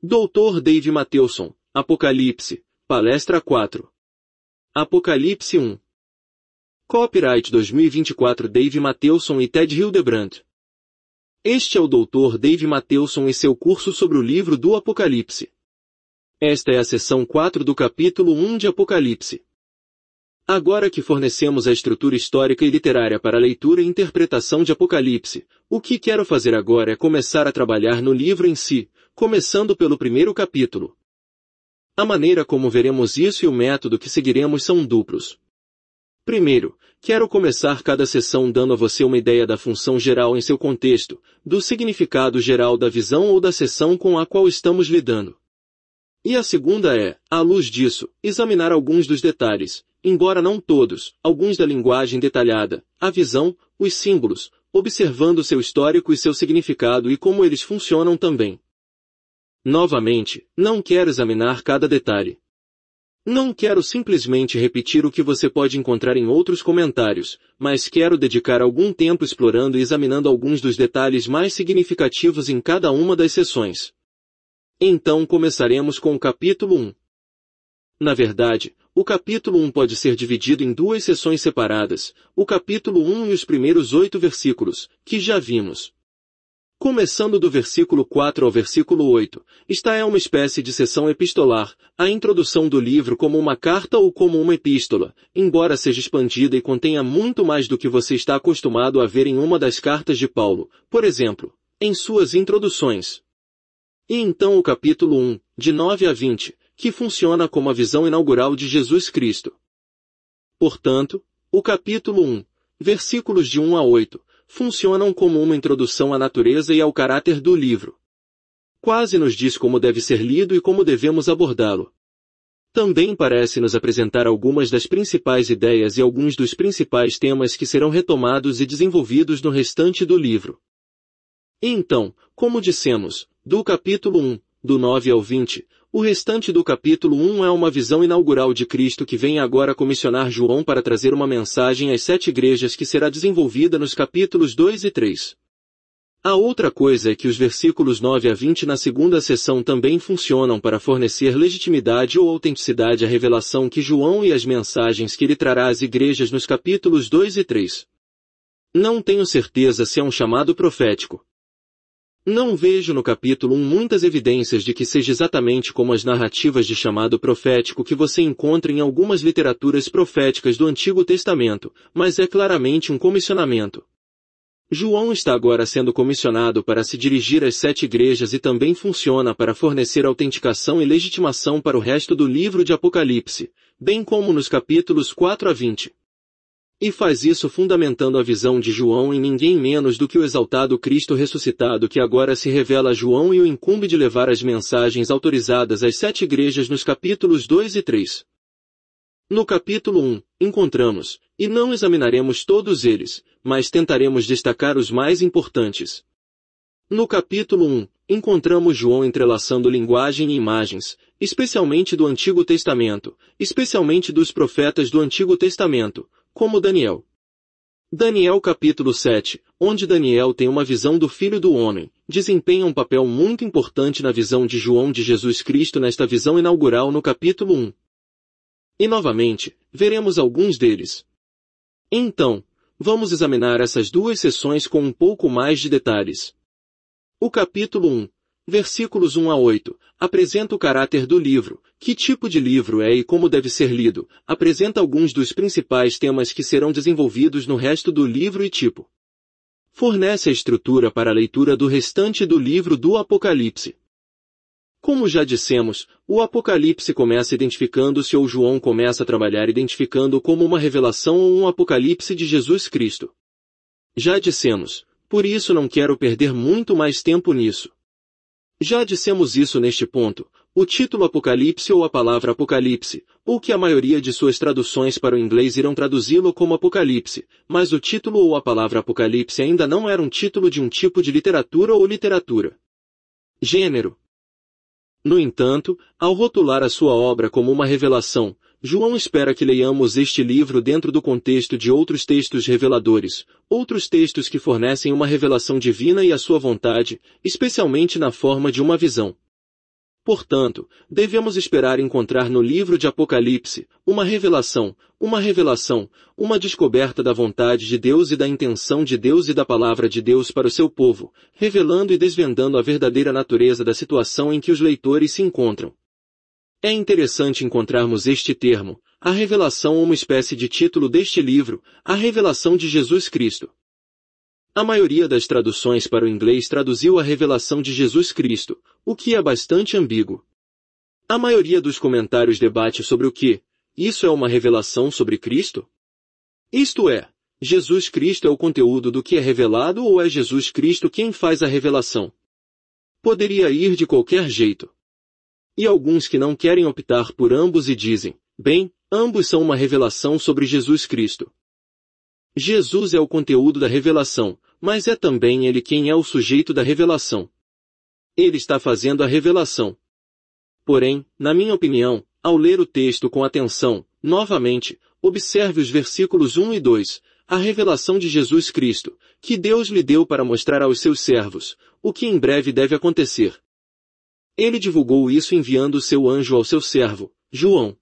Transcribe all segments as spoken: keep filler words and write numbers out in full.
doutor Dave Matthewson, Apocalipse, Palestra quatro. Apocalipse um. Copyright dois mil e vinte e quatro Dave Matthewson e Ted Hildebrandt. Este é o doutor Dave Matthewson e seu curso sobre o livro do Apocalipse. Esta é a seção quatro do capítulo um de Apocalipse. Agora que fornecemos a estrutura histórica e literária para a leitura e interpretação de Apocalipse, o que quero fazer agora é começar a trabalhar no livro em si, começando pelo primeiro capítulo. A maneira como veremos isso e o método que seguiremos são duplos. Primeiro, quero começar cada sessão dando a você uma ideia da função geral em seu contexto, do significado geral da visão ou da sessão com a qual estamos lidando. E a segunda é, à luz disso, examinar alguns dos detalhes, embora não todos, alguns da linguagem detalhada, a visão, os símbolos, observando seu histórico e seu significado e como eles funcionam também. Novamente, não quero examinar cada detalhe. Não quero simplesmente repetir o que você pode encontrar em outros comentários, mas quero dedicar algum tempo explorando e examinando alguns dos detalhes mais significativos em cada uma das sessões. Então começaremos com o capítulo um. Na verdade, o capítulo um pode ser dividido em duas sessões separadas, o capítulo um e os primeiros oito versículos, que já vimos. Começando do versículo quatro ao versículo oito, esta é uma espécie de sessão epistolar, a introdução do livro como uma carta ou como uma epístola, embora seja expandida e contenha muito mais do que você está acostumado a ver em uma das cartas de Paulo, por exemplo, em suas introduções. E então o capítulo um, de nove a vinte, que funciona como a visão inaugural de Jesus Cristo. Portanto, o capítulo um, versículos de um a oito, funcionam como uma introdução à natureza e ao caráter do livro. Quase nos diz como deve ser lido e como devemos abordá-lo. Também parece nos apresentar algumas das principais ideias e alguns dos principais temas que serão retomados e desenvolvidos no restante do livro. E então, como dissemos, do capítulo um, do nove ao vinte, o restante do capítulo um é uma visão inaugural de Cristo que vem agora comissionar João para trazer uma mensagem às sete igrejas que será desenvolvida nos capítulos dois e três. A outra coisa é que os versículos nove a vinte na segunda sessão também funcionam para fornecer legitimidade ou autenticidade à revelação que João e as mensagens que ele trará às igrejas nos capítulos dois e três. Não tenho certeza se é um chamado profético. Não vejo no capítulo um muitas evidências de que seja exatamente como as narrativas de chamado profético que você encontra em algumas literaturas proféticas do Antigo Testamento, mas é claramente um comissionamento. João está agora sendo comissionado para se dirigir às sete igrejas e também funciona para fornecer autenticação e legitimação para o resto do livro de Apocalipse, bem como nos capítulos quatro a vinte. E faz isso fundamentando a visão de João em ninguém menos do que o exaltado Cristo ressuscitado que agora se revela a João e o incumbe de levar as mensagens autorizadas às sete igrejas nos capítulos dois e três. No capítulo um, encontramos, e não examinaremos todos eles, mas tentaremos destacar os mais importantes. No capítulo um, encontramos João entrelaçando linguagem e imagens, especialmente do Antigo Testamento, especialmente dos profetas do Antigo Testamento, como Daniel. Daniel capítulo sete, onde Daniel tem uma visão do Filho do Homem, desempenha um papel muito importante na visão de João de Jesus Cristo nesta visão inaugural no capítulo um. E novamente, veremos alguns deles. Então, vamos examinar essas duas sessões com um pouco mais de detalhes. O capítulo um, versículos um a oito, apresenta o caráter do livro, que tipo de livro é e como deve ser lido, apresenta alguns dos principais temas que serão desenvolvidos no resto do livro e tipo. Fornece a estrutura para a leitura do restante do livro do Apocalipse. Como já dissemos, o Apocalipse começa identificando-se ou João começa a trabalhar identificando como uma revelação ou um Apocalipse de Jesus Cristo. Já dissemos, por isso não quero perder muito mais tempo nisso. Já dissemos isso neste ponto, o título Apocalipse ou a palavra Apocalipse, ou que a maioria de suas traduções para o inglês irão traduzi-lo como Apocalipse, mas o título ou a palavra Apocalipse ainda não era um título de um tipo de literatura ou literatura. Gênero. No entanto, ao rotular a sua obra como uma revelação, João espera que leiamos este livro dentro do contexto de outros textos reveladores, outros textos que fornecem uma revelação divina e a sua vontade, especialmente na forma de uma visão. Portanto, devemos esperar encontrar no livro de Apocalipse uma revelação, uma revelação, uma descoberta da vontade de Deus e da intenção de Deus e da palavra de Deus para o seu povo, revelando e desvendando a verdadeira natureza da situação em que os leitores se encontram. É interessante encontrarmos este termo, a revelação, uma espécie de título deste livro, a revelação de Jesus Cristo. A maioria das traduções para o inglês traduziu a revelação de Jesus Cristo, o que é bastante ambíguo. A maioria dos comentários debate sobre o que, isso é uma revelação sobre Cristo? Isto é, Jesus Cristo é o conteúdo do que é revelado ou é Jesus Cristo quem faz a revelação? Poderia ir de qualquer jeito. E alguns que não querem optar por ambos e dizem, bem, ambos são uma revelação sobre Jesus Cristo. Jesus é o conteúdo da revelação, mas é também ele quem é o sujeito da revelação. Ele está fazendo a revelação. Porém, na minha opinião, ao ler o texto com atenção, novamente, observe os versículos um e dois, a revelação de Jesus Cristo, que Deus lhe deu para mostrar aos seus servos, o que em breve deve acontecer. Ele divulgou isso enviando o seu anjo ao seu servo, João.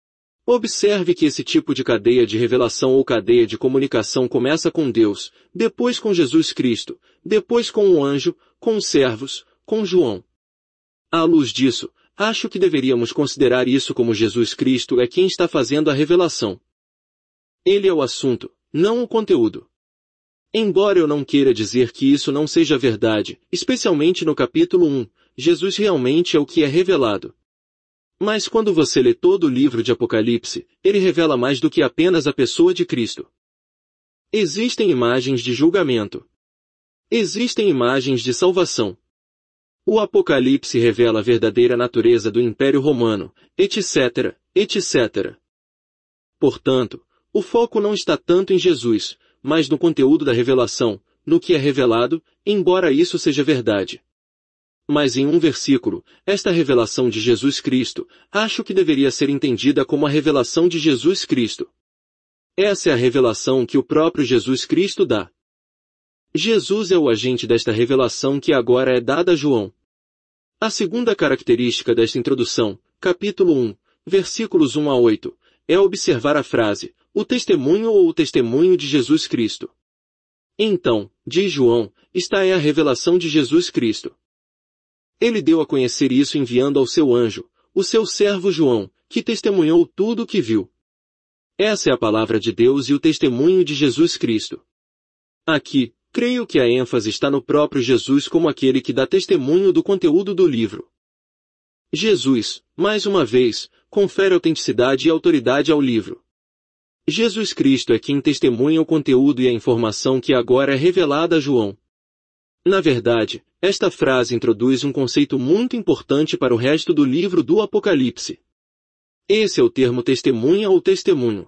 Observe que esse tipo de cadeia de revelação ou cadeia de comunicação começa com Deus, depois com Jesus Cristo, depois com o anjo, com os servos, com João. À luz disso, acho que deveríamos considerar isso como Jesus Cristo é quem está fazendo a revelação. Ele é o assunto, não o conteúdo. Embora eu não queira dizer que isso não seja verdade, especialmente no capítulo um, Jesus realmente é o que é revelado. Mas quando você lê todo o livro de Apocalipse, ele revela mais do que apenas a pessoa de Cristo. Existem imagens de julgamento. Existem imagens de salvação. O Apocalipse revela a verdadeira natureza do Império Romano, etc, etcétera. Portanto, o foco não está tanto em Jesus, mas no conteúdo da revelação, no que é revelado, embora isso seja verdade. Mas em um versículo, esta revelação de Jesus Cristo, acho que deveria ser entendida como a revelação de Jesus Cristo. Essa é a revelação que o próprio Jesus Cristo dá. Jesus é o agente desta revelação que agora é dada a João. A segunda característica desta introdução, capítulo um, versículos um a oito, é observar a frase, o testemunho ou o testemunho de Jesus Cristo. Então, diz João, esta é a revelação de Jesus Cristo. Ele deu a conhecer isso enviando ao seu anjo, o seu servo João, que testemunhou tudo o que viu. Essa é a palavra de Deus e o testemunho de Jesus Cristo. Aqui, creio que a ênfase está no próprio Jesus como aquele que dá testemunho do conteúdo do livro. Jesus, mais uma vez, confere autenticidade e autoridade ao livro. Jesus Cristo é quem testemunha o conteúdo e a informação que agora é revelada a João. Na verdade, esta frase introduz um conceito muito importante para o resto do livro do Apocalipse. Esse é o termo testemunha ou testemunho.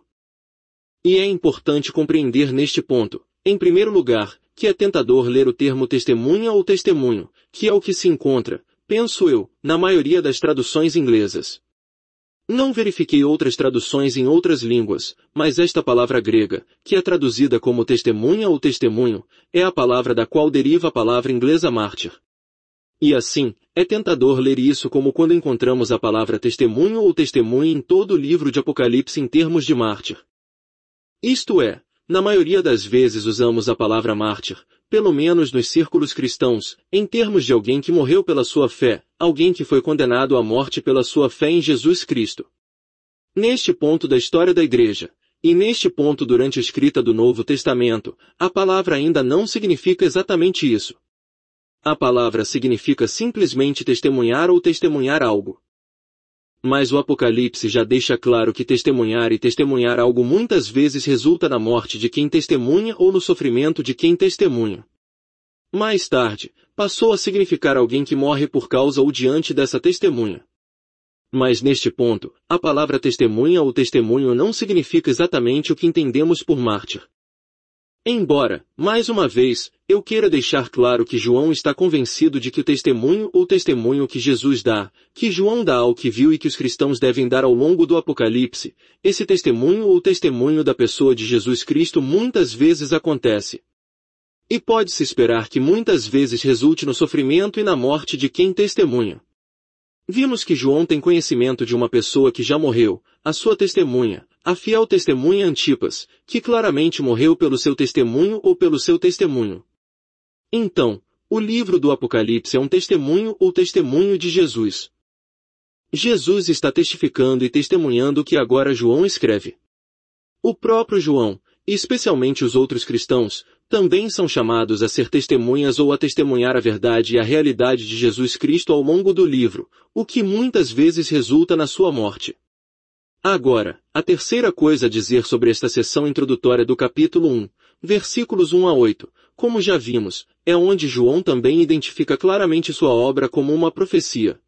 E é importante compreender neste ponto, em primeiro lugar, que é tentador ler o termo testemunha ou testemunho, que é o que se encontra, penso eu, na maioria das traduções inglesas. Não verifiquei outras traduções em outras línguas, mas esta palavra grega, que é traduzida como testemunha ou testemunho, é a palavra da qual deriva a palavra inglesa mártir. E assim, é tentador ler isso como quando encontramos a palavra testemunho ou testemunha em todo o livro de Apocalipse em termos de mártir. Isto é, na maioria das vezes usamos a palavra mártir, pelo menos nos círculos cristãos, em termos de alguém que morreu pela sua fé, alguém que foi condenado à morte pela sua fé em Jesus Cristo. Neste ponto da história da Igreja, e neste ponto durante a escrita do Novo Testamento, a palavra ainda não significa exatamente isso. A palavra significa simplesmente testemunhar ou testemunhar algo. Mas o Apocalipse já deixa claro que testemunhar e testemunhar algo muitas vezes resulta na morte de quem testemunha ou no sofrimento de quem testemunha. Mais tarde, passou a significar alguém que morre por causa ou diante dessa testemunha. Mas neste ponto, a palavra testemunha ou testemunho não significa exatamente o que entendemos por mártir. Embora, mais uma vez, eu queira deixar claro que João está convencido de que o testemunho ou testemunho que Jesus dá, que João dá ao que viu e que os cristãos devem dar ao longo do Apocalipse, esse testemunho ou testemunho da pessoa de Jesus Cristo muitas vezes acontece. E pode-se esperar que muitas vezes resulte no sofrimento e na morte de quem testemunha. Vimos que João tem conhecimento de uma pessoa que já morreu, a sua testemunha, a fiel testemunha Antipas, que claramente morreu pelo seu testemunho ou pelo seu testemunho. Então, o livro do Apocalipse é um testemunho ou testemunho de Jesus. Jesus está testificando e testemunhando o que agora João escreve. O próprio João, e especialmente os outros cristãos, também são chamados a ser testemunhas ou a testemunhar a verdade e a realidade de Jesus Cristo ao longo do livro, o que muitas vezes resulta na sua morte. Agora, a terceira coisa a dizer sobre esta seção introdutória do capítulo um, versículos um a oito, como já vimos, é onde João também identifica claramente sua obra como uma profecia.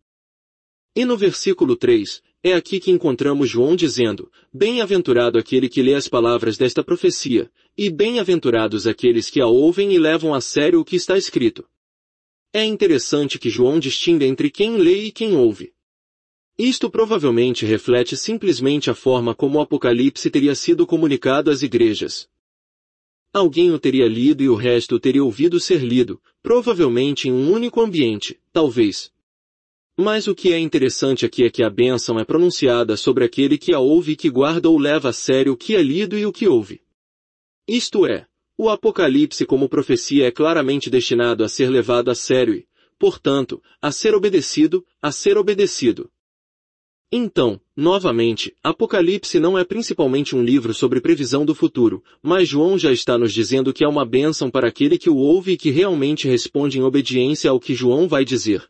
E no versículo três, é aqui que encontramos João dizendo, bem-aventurado aquele que lê as palavras desta profecia, e bem-aventurados aqueles que a ouvem e levam a sério o que está escrito. É interessante que João distinga entre quem lê e quem ouve. Isto provavelmente reflete simplesmente a forma como o Apocalipse teria sido comunicado às igrejas. Alguém o teria lido e o resto o teria ouvido ser lido, provavelmente em um único ambiente, talvez. Mas o que é interessante aqui é que a bênção é pronunciada sobre aquele que a ouve e que guarda ou leva a sério o que é lido e o que ouve. Isto é, o Apocalipse como profecia é claramente destinado a ser levado a sério e, portanto, a ser obedecido, a ser obedecido. Então, novamente, Apocalipse não é principalmente um livro sobre previsão do futuro, mas João já está nos dizendo que é uma bênção para aquele que o ouve e que realmente responde em obediência ao que João vai dizer.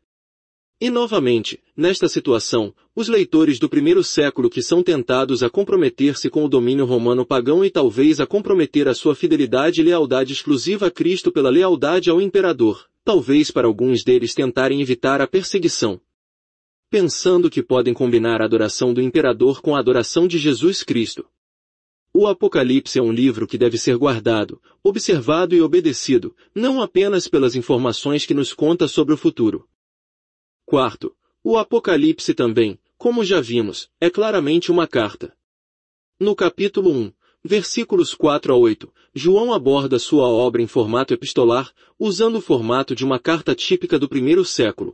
E novamente, nesta situação, os leitores do primeiro século que são tentados a comprometer-se com o domínio romano pagão e talvez a comprometer a sua fidelidade e lealdade exclusiva a Cristo pela lealdade ao imperador, talvez para alguns deles tentarem evitar a perseguição, pensando que podem combinar a adoração do imperador com a adoração de Jesus Cristo. O Apocalipse é um livro que deve ser guardado, observado e obedecido, não apenas pelas informações que nos conta sobre o futuro. Quarto, o Apocalipse também, como já vimos, é claramente uma carta. No capítulo um, versículos quatro a oito, João aborda sua obra em formato epistolar, usando o formato de uma carta típica do primeiro século.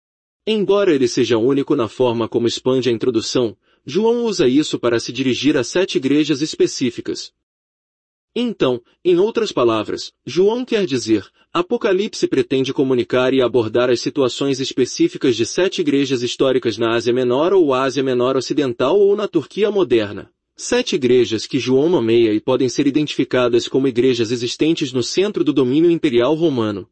Embora ele seja único na forma como expande a introdução, João usa isso para se dirigir a sete igrejas específicas. Então, em outras palavras, João quer dizer, Apocalipse pretende comunicar e abordar as situações específicas de sete igrejas históricas na Ásia Menor ou Ásia Menor Ocidental ou na Turquia moderna. Sete igrejas que João nomeia e podem ser identificadas como igrejas existentes no centro do domínio imperial romano.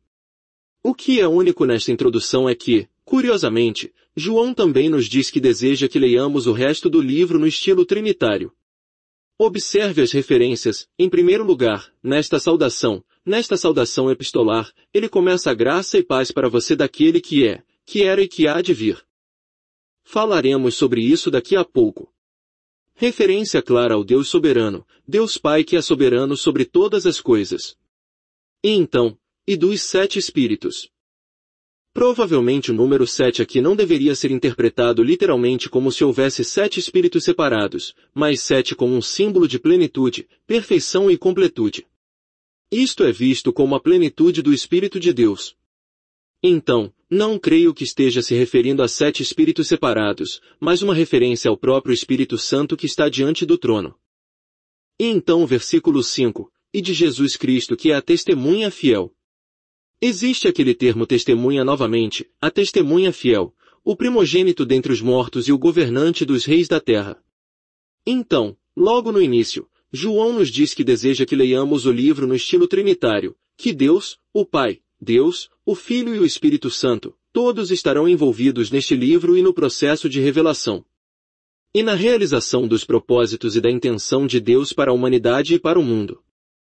O que é único nesta introdução é que, curiosamente, João também nos diz que deseja que leiamos o resto do livro no estilo trinitário. Observe as referências, em primeiro lugar, nesta saudação. Nesta saudação epistolar, ele começa a graça e paz para você daquele que é, que era e que há de vir. Falaremos sobre isso daqui a pouco. Referência clara ao Deus soberano, Deus Pai que é soberano sobre todas as coisas. E então, e dos sete Espíritos. Provavelmente o número sete aqui não deveria ser interpretado literalmente como se houvesse sete espíritos separados, mas sete como um símbolo de plenitude, perfeição e completude. Isto é visto como a plenitude do Espírito de Deus. Então, não creio que esteja se referindo a sete espíritos separados, mas uma referência ao próprio Espírito Santo que está diante do trono. E então o versículo cinco, e de Jesus Cristo que é a testemunha fiel. Existe aquele termo testemunha novamente, a testemunha fiel, o primogênito dentre os mortos e o governante dos reis da terra. Então, logo no início, João nos diz que deseja que leiamos o livro no estilo trinitário, que Deus, o Pai, Deus, o Filho e o Espírito Santo, todos estarão envolvidos neste livro e no processo de revelação. E na realização dos propósitos e da intenção de Deus para a humanidade e para o mundo.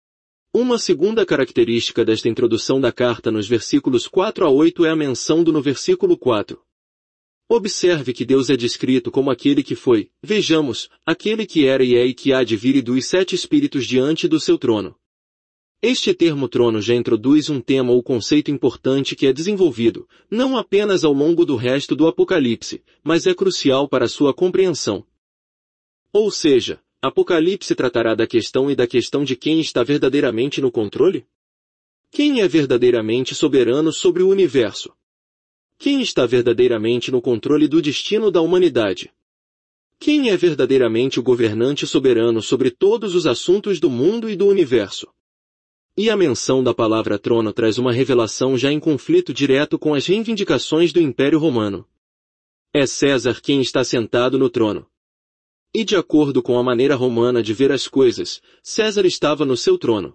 Uma segunda característica desta introdução da carta nos versículos quatro a oito é a menção do no versículo quatro. Observe que Deus é descrito como aquele que foi, vejamos, aquele que era e é e que há de vir e dos sete espíritos diante do seu trono. Este termo trono já introduz um tema ou conceito importante que é desenvolvido, não apenas ao longo do resto do Apocalipse, mas é crucial para sua compreensão. Ou seja, Apocalipse tratará da questão e da questão de quem está verdadeiramente no controle? Quem é verdadeiramente soberano sobre o universo? Quem está verdadeiramente no controle do destino da humanidade? Quem é verdadeiramente o governante soberano sobre todos os assuntos do mundo e do universo? E a menção da palavra trono traz uma revelação já em conflito direto com as reivindicações do Império Romano. É César quem está sentado no trono. E de acordo com a maneira romana de ver as coisas, César estava no seu trono.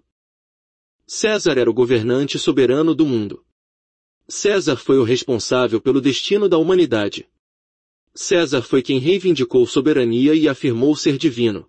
César era o governante soberano do mundo. César foi o responsável pelo destino da humanidade. César foi quem reivindicou soberania e afirmou ser divino.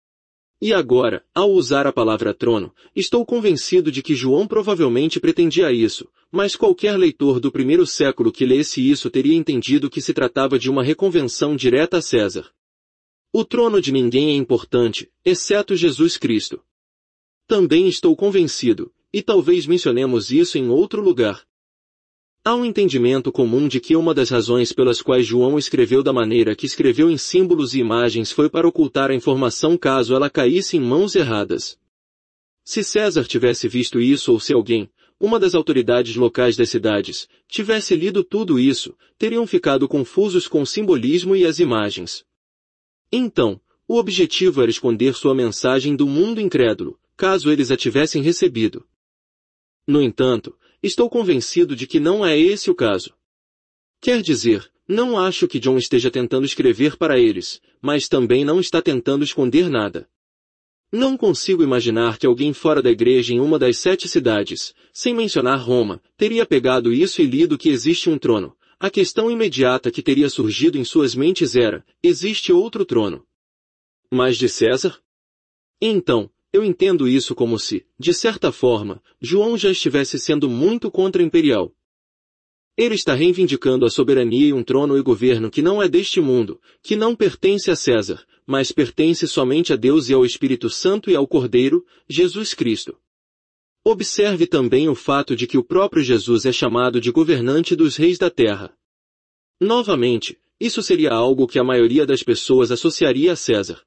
E agora, ao usar a palavra trono, estou convencido de que João provavelmente pretendia isso, mas qualquer leitor do primeiro século que lesse isso teria entendido que se tratava de uma reconvenção direta a César. O trono de ninguém é importante, exceto Jesus Cristo. Também estou convencido, e talvez mencionemos isso em outro lugar. Há um entendimento comum de que uma das razões pelas quais João escreveu da maneira que escreveu em símbolos e imagens foi para ocultar a informação caso ela caísse em mãos erradas. Se César tivesse visto isso ou se alguém, uma das autoridades locais das cidades, tivesse lido tudo isso, teriam ficado confusos com o simbolismo e as imagens. Então, o objetivo era esconder sua mensagem do mundo incrédulo, caso eles a tivessem recebido. No entanto, estou convencido de que não é esse o caso. Quer dizer, não acho que John esteja tentando escrever para eles, mas também não está tentando esconder nada. Não consigo imaginar que alguém fora da igreja em uma das sete cidades, sem mencionar Roma, teria pegado isso e lido que existe um trono. A questão imediata que teria surgido em suas mentes era, existe outro trono. Mas de César? Então, eu entendo isso como se, de certa forma, João já estivesse sendo muito contra-imperial. Ele está reivindicando a soberania e um trono e governo que não é deste mundo, que não pertence a César, mas pertence somente a Deus e ao Espírito Santo e ao Cordeiro, Jesus Cristo. Observe também o fato de que o próprio Jesus é chamado de governante dos reis da terra. Novamente, isso seria algo que a maioria das pessoas associaria a César.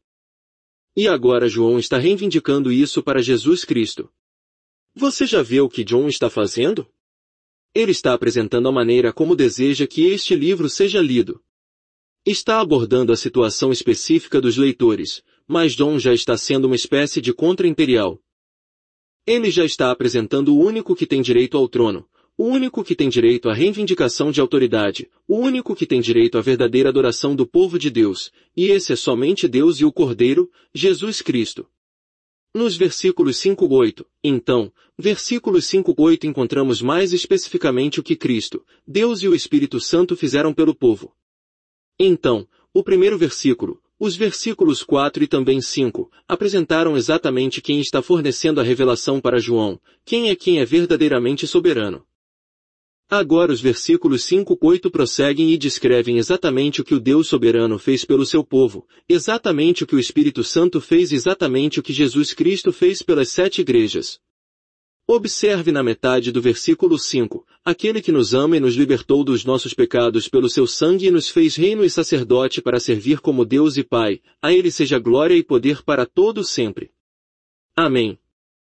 E agora João está reivindicando isso para Jesus Cristo. Você já vê o que John está fazendo? Ele está apresentando a maneira como deseja que este livro seja lido. Está abordando a situação específica dos leitores, mas John já está sendo uma espécie de contra-imperial. Ele já está apresentando o único que tem direito ao trono, o único que tem direito à reivindicação de autoridade, o único que tem direito à verdadeira adoração do povo de Deus, e esse é somente Deus e o Cordeiro, Jesus Cristo. Nos versículos cinco a oito, então, versículos cinco a oito encontramos mais especificamente o que Cristo, Deus e o Espírito Santo fizeram pelo povo. Então, o primeiro versículo, os versículos quatro e também cinco, apresentaram exatamente quem está fornecendo a revelação para João, quem é quem é verdadeiramente soberano. Agora os versículos cinco a oito prosseguem e descrevem exatamente o que o Deus soberano fez pelo seu povo, exatamente o que o Espírito Santo fez e exatamente o que Jesus Cristo fez pelas sete igrejas. Observe na metade do versículo cinco, aquele que nos ama e nos libertou dos nossos pecados pelo seu sangue e nos fez reino e sacerdote para servir como Deus e Pai, a ele seja glória e poder para todos sempre. Amém.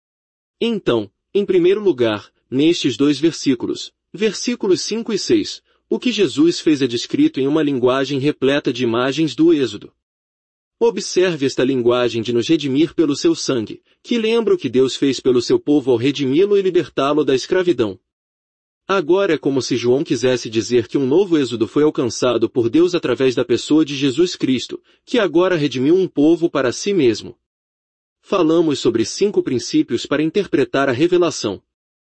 Então, em primeiro lugar, nestes dois versículos, versículos cinco e seis, o que Jesus fez é descrito em uma linguagem repleta de imagens do Êxodo. Observe esta linguagem de nos redimir pelo seu sangue, que lembra o que Deus fez pelo seu povo ao redimi-lo e libertá-lo da escravidão. Agora é como se João quisesse dizer que um novo êxodo foi alcançado por Deus através da pessoa de Jesus Cristo, que agora redimiu um povo para si mesmo. Falamos sobre cinco princípios para interpretar a revelação.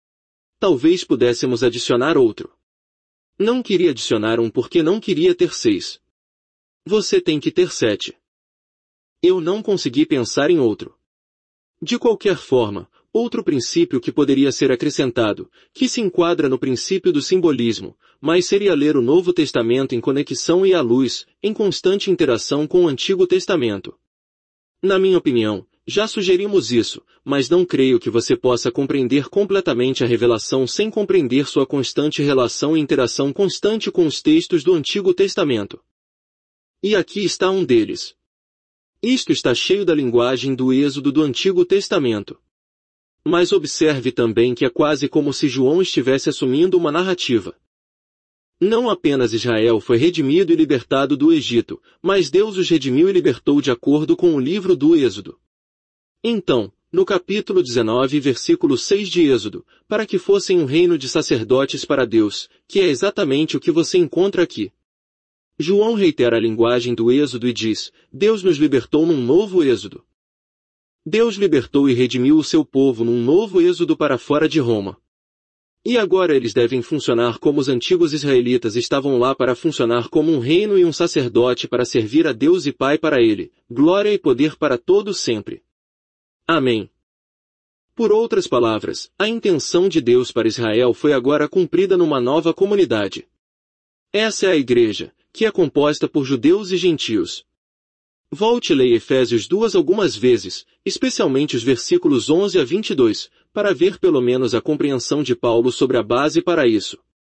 Talvez pudéssemos adicionar outro. Não queria adicionar um porque não queria ter seis. Você tem que ter sete. Eu não consegui pensar em outro. De qualquer forma, outro princípio que poderia ser acrescentado, que se enquadra no princípio do simbolismo, mas seria ler o Novo Testamento em conexão e à luz, em constante interação com o Antigo Testamento. Na minha opinião, já sugerimos isso, mas não creio que você possa compreender completamente a revelação sem compreender sua constante relação e interação constante com os textos do Antigo Testamento. E aqui está um deles. Isto está cheio da linguagem do Êxodo do Antigo Testamento. Mas observe também que é quase como se João estivesse assumindo uma narrativa. Não apenas Israel foi redimido e libertado do Egito, mas Deus os redimiu e libertou de acordo com o livro do Êxodo. Então, no capítulo dezenove, versículo seis de Êxodo, para que fossem um reino de sacerdotes para Deus, que é exatamente o que você encontra aqui. João reitera a linguagem do Êxodo e diz, Deus nos libertou num novo Êxodo. Deus libertou e redimiu o seu povo num novo Êxodo para fora de Roma. E agora eles devem funcionar como os antigos israelitas estavam lá para funcionar como um reino e um sacerdote para servir a Deus e Pai para ele, glória e poder para todos sempre. Amém. Por outras palavras, a intenção de Deus para Israel foi agora cumprida numa nova comunidade. Essa é a igreja, que é composta por judeus e gentios. Volte e leia Efésios dois algumas vezes, especialmente os versículos onze a vinte e dois, para ver pelo menos a compreensão de Paulo sobre a base para isso.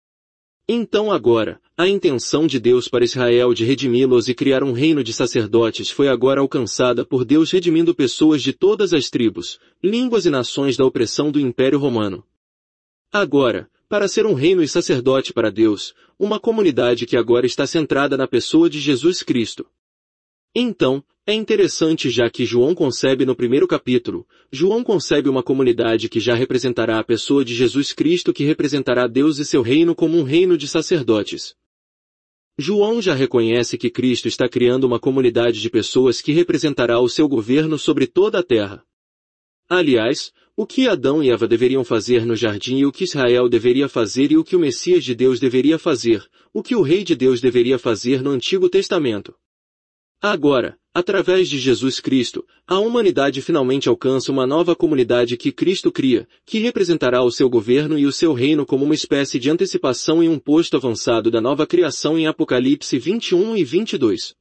Então agora, a intenção de Deus para Israel de redimi-los e criar um reino de sacerdotes foi agora alcançada por Deus redimindo pessoas de todas as tribos, línguas e nações da opressão do Império Romano. Agora, para ser um reino e sacerdote para Deus, uma comunidade que agora está centrada na pessoa de Jesus Cristo. Então, é interessante já que João concebe no primeiro capítulo, João concebe uma comunidade que já representará a pessoa de Jesus Cristo que representará Deus e seu reino como um reino de sacerdotes. João já reconhece que Cristo está criando uma comunidade de pessoas que representará o seu governo sobre toda a terra. Aliás, o que Adão e Eva deveriam fazer no jardim e o que Israel deveria fazer e o que o Messias de Deus deveria fazer, o que o Rei de Deus deveria fazer no Antigo Testamento. Agora, através de Jesus Cristo, a humanidade finalmente alcança uma nova comunidade que Cristo cria, que representará o seu governo e o seu reino como uma espécie de antecipação e um posto avançado da nova criação em Apocalipse vinte e um e vinte e dois.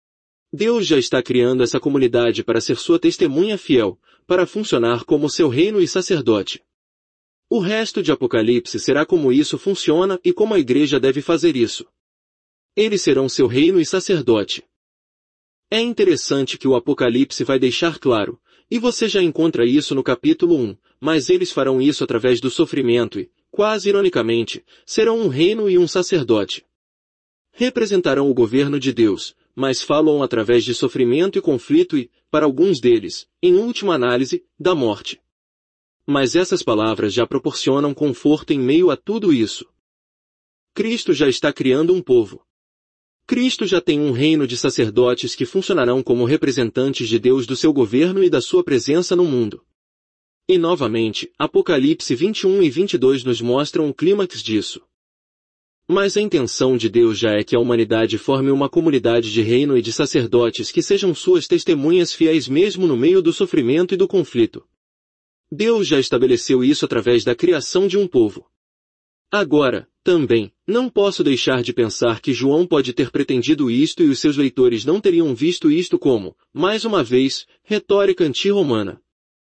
Deus já está criando essa comunidade para ser sua testemunha fiel, para funcionar como seu reino e sacerdote. O resto de Apocalipse será como isso funciona e como a igreja deve fazer isso. Eles serão seu reino e sacerdote. É interessante que o Apocalipse vai deixar claro, e você já encontra isso no capítulo um, mas eles farão isso através do sofrimento e, quase ironicamente, serão um reino e um sacerdote. Representarão o governo de Deus, mas falam através de sofrimento e conflito e, para alguns deles, em última análise, da morte. Mas essas palavras já proporcionam conforto em meio a tudo isso. Cristo já está criando um povo. Cristo já tem um reino de sacerdotes que funcionarão como representantes de Deus do seu governo e da sua presença no mundo. E novamente, Apocalipse vinte e um e vinte e dois nos mostram o clímax disso. Mas a intenção de Deus já é que a humanidade forme uma comunidade de reino e de sacerdotes que sejam suas testemunhas fiéis mesmo no meio do sofrimento e do conflito. Deus já estabeleceu isso através da criação de um povo. Agora, também, não posso deixar de pensar que João pode ter pretendido isto e os seus leitores não teriam visto isto como, mais uma vez, retórica anti-romana.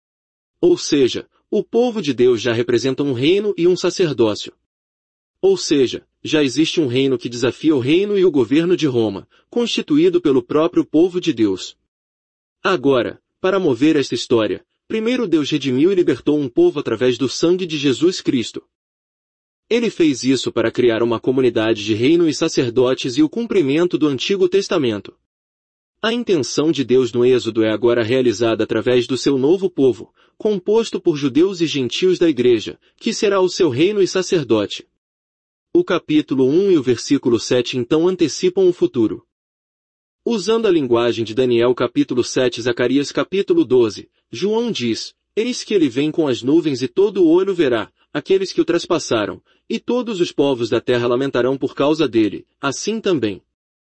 Ou seja, o povo de Deus já representa um reino e um sacerdócio. Ou seja, já existe um reino que desafia o reino e o governo de Roma, constituído pelo próprio povo de Deus. Agora, para mover esta história, primeiro Deus redimiu e libertou um povo através do sangue de Jesus Cristo. Ele fez isso para criar uma comunidade de reino e sacerdotes e o cumprimento do Antigo Testamento. A intenção de Deus no Êxodo é agora realizada através do seu novo povo, composto por judeus e gentios da igreja, que será o seu reino e sacerdote. O capítulo um e o versículo sete então antecipam o futuro. Usando a linguagem de Daniel capítulo sete e Zacarias capítulo doze, João diz, eis que ele vem com as nuvens e todo o olho verá, aqueles que o traspassaram, e todos os povos da terra lamentarão por causa dele, assim também.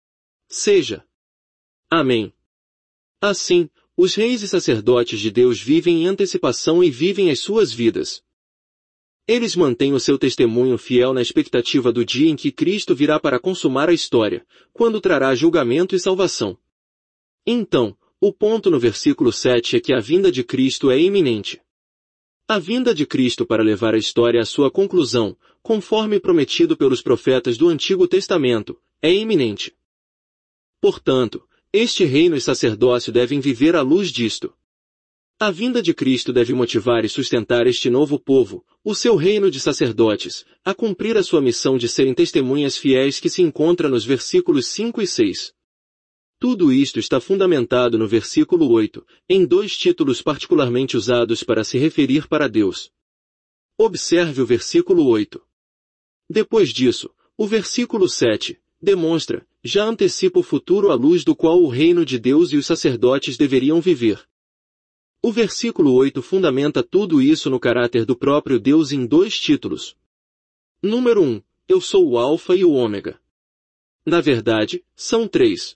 Seja. Amém. Assim, os reis e sacerdotes de Deus vivem em antecipação e vivem as suas vidas. Eles mantêm o seu testemunho fiel na expectativa do dia em que Cristo virá para consumar a história, quando trará julgamento e salvação. Então, o ponto no versículo sete é que a vinda de Cristo é iminente. A vinda de Cristo para levar a história à sua conclusão, conforme prometido pelos profetas do Antigo Testamento, é iminente. Portanto, este reino e sacerdócio devem viver à luz disto. A vinda de Cristo deve motivar e sustentar este novo povo, o seu reino de sacerdotes, a cumprir a sua missão de serem testemunhas fiéis que se encontra nos versículos cinco e seis. Tudo isto está fundamentado no versículo oito, em dois títulos particularmente usados para se referir para Deus. Observe o versículo oito. Depois disso, o versículo sete, demonstra, já antecipa o futuro à luz do qual o reino de Deus e os sacerdotes deveriam viver. O versículo oito fundamenta tudo isso no caráter do próprio Deus em dois títulos. Número um, eu sou o Alfa e o Ômega. Na verdade, são três.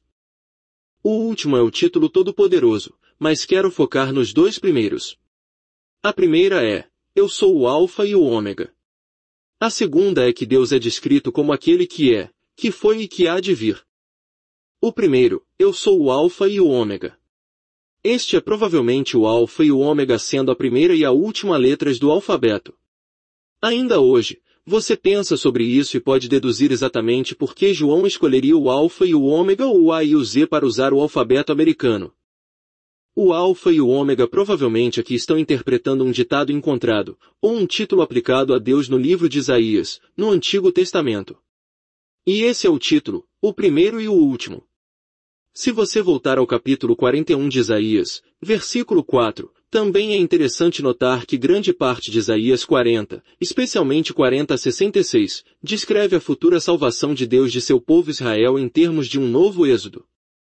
O último é o título todo-poderoso, mas quero focar nos dois primeiros. A primeira é, eu sou o Alfa e o Ômega. A segunda é que Deus é descrito como aquele que é, que foi e que há de vir. O primeiro, eu sou o Alfa e o Ômega. Este é provavelmente o Alfa e o Ômega sendo a primeira e a última letras do alfabeto. Ainda hoje, você pensa sobre isso e pode deduzir exatamente por que João escolheria o Alfa e o Ômega ou o A e o Z para usar o alfabeto americano. O Alfa e o Ômega provavelmente aqui estão interpretando um ditado encontrado, ou um título aplicado a Deus no livro de Isaías, no Antigo Testamento. E esse é o título, o primeiro e o último. Se você voltar ao capítulo quarenta e um de Isaías, versículo quatro, também é interessante notar que grande parte de Isaías quarenta, especialmente quarenta a sessenta e seis, descreve a futura salvação de Deus de seu povo Israel em termos de um novo êxodo.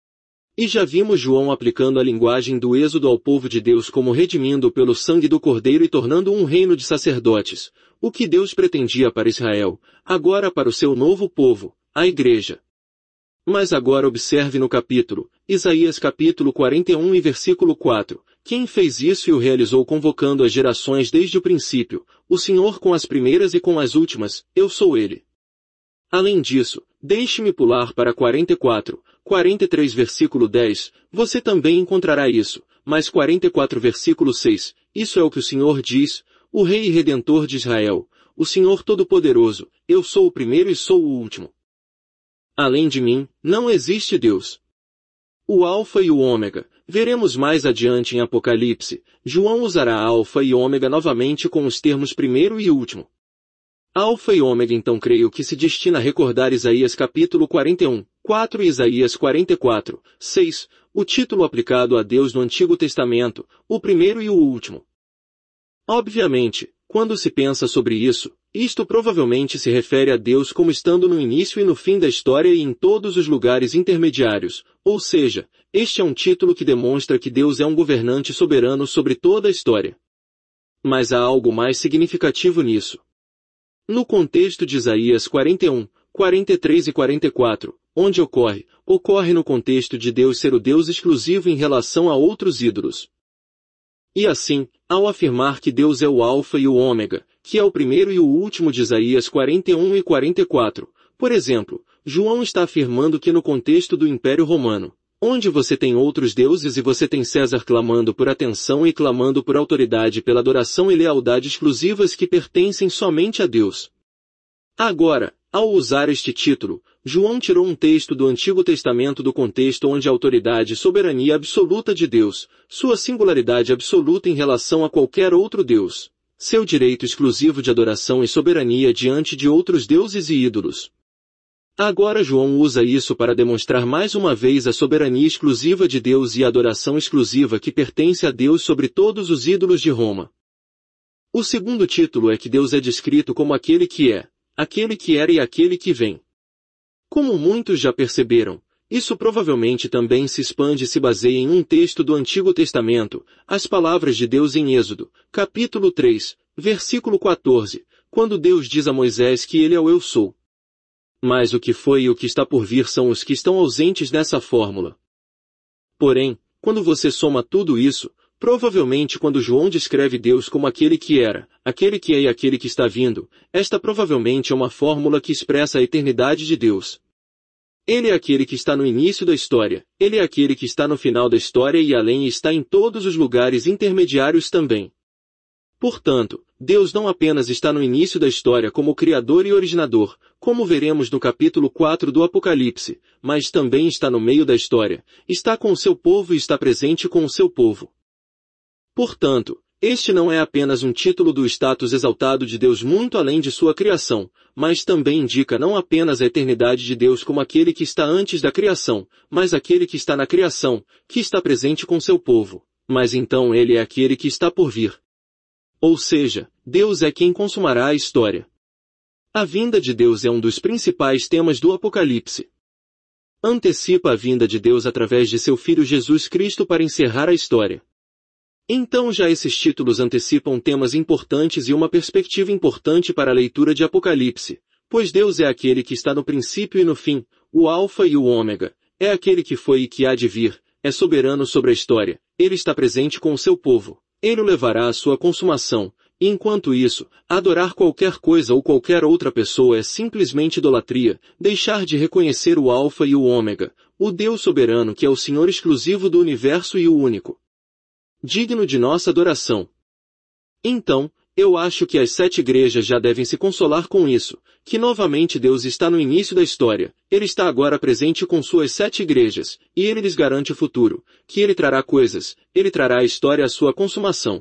E já vimos João aplicando a linguagem do êxodo ao povo de Deus como redimindo pelo sangue do Cordeiro e tornando um reino de sacerdotes, o que Deus pretendia para Israel, agora para o seu novo povo, a Igreja. Mas agora observe no capítulo, Isaías capítulo quarenta e um e versículo quatro, quem fez isso e o realizou convocando as gerações desde o princípio, o Senhor com as primeiras e com as últimas, eu sou Ele. Além disso, deixe-me pular para quarenta e quatro, quarenta e três versículo dez, você também encontrará isso, mas quarenta e quatro versículo seis, isso é o que o Senhor diz, o Rei e Redentor de Israel, o Senhor Todo-Poderoso, eu sou o primeiro e sou o último. Além de mim, não existe Deus. O Alfa e o Ômega, veremos mais adiante em Apocalipse, João usará Alfa e Ômega novamente com os termos primeiro e último. Alfa e Ômega então creio que se destina a recordar Isaías capítulo quarenta e um, quatro e Isaías quarenta e quatro, seis, o título aplicado a Deus no Antigo Testamento, o primeiro e o último. Obviamente, quando se pensa sobre isso, isto provavelmente se refere a Deus como estando no início e no fim da história e em todos os lugares intermediários, ou seja, este é um título que demonstra que Deus é um governante soberano sobre toda a história. Mas há algo mais significativo nisso. No contexto de Isaías quarenta e um, quarenta e três e quarenta e quatro, onde ocorre, ocorre no contexto de Deus ser o Deus exclusivo em relação a outros ídolos. E assim, ao afirmar que Deus é o Alfa e o Ômega, que é o primeiro e o último de Isaías quarenta e um e quarenta e quatro, por exemplo, João está afirmando que no contexto do Império Romano, onde você tem outros deuses e você tem César clamando por atenção e clamando por autoridade pela adoração e lealdade exclusivas que pertencem somente a Deus. Agora, ao usar este título, João tirou um texto do Antigo Testamento do contexto onde a autoridade e soberania absoluta de Deus, sua singularidade absoluta em relação a qualquer outro Deus, seu direito exclusivo de adoração e soberania diante de outros deuses e ídolos. Agora João usa isso para demonstrar mais uma vez a soberania exclusiva de Deus e a adoração exclusiva que pertence a Deus sobre todos os ídolos de Roma. O segundo título é que Deus é descrito como aquele que é, aquele que era e aquele que vem. Como muitos já perceberam, isso provavelmente também se expande e se baseia em um texto do Antigo Testamento, as palavras de Deus em Êxodo, capítulo três, versículo quatorze, quando Deus diz a Moisés que ele é o Eu Sou. Mas o que foi e o que está por vir são os que estão ausentes nessa fórmula. Porém, quando você soma tudo isso, provavelmente quando João descreve Deus como aquele que era, aquele que é e aquele que está vindo, esta provavelmente é uma fórmula que expressa a eternidade de Deus. Ele é aquele que está no início da história, ele é aquele que está no final da história e além e está em todos os lugares intermediários também. Portanto, Deus não apenas está no início da história como Criador e Originador, como veremos no capítulo quatro do Apocalipse, mas também está no meio da história, está com o seu povo e está presente com o seu povo. Portanto, este não é apenas um título do status exaltado de Deus muito além de sua criação, mas também indica não apenas a eternidade de Deus como aquele que está antes da criação, mas aquele que está na criação, que está presente com seu povo, mas então ele é aquele que está por vir. Ou seja, Deus é quem consumará a história. A vinda de Deus é um dos principais temas do Apocalipse. Antecipa a vinda de Deus através de seu Filho Jesus Cristo para encerrar a história. Então já esses títulos antecipam temas importantes e uma perspectiva importante para a leitura de Apocalipse, pois Deus é aquele que está no princípio e no fim, o Alfa e o Ômega, é aquele que foi e que há de vir, é soberano sobre a história, ele está presente com o seu povo, ele o levará à sua consumação, e enquanto isso, adorar qualquer coisa ou qualquer outra pessoa é simplesmente idolatria, deixar de reconhecer o Alfa e o Ômega, o Deus soberano que é o Senhor exclusivo do universo e o único digno de nossa adoração. Então, eu acho que as sete igrejas já devem se consolar com isso, que novamente Deus está no início da história, ele está agora presente com suas sete igrejas, e ele lhes garante o futuro, que ele trará coisas, ele trará a história à sua consumação.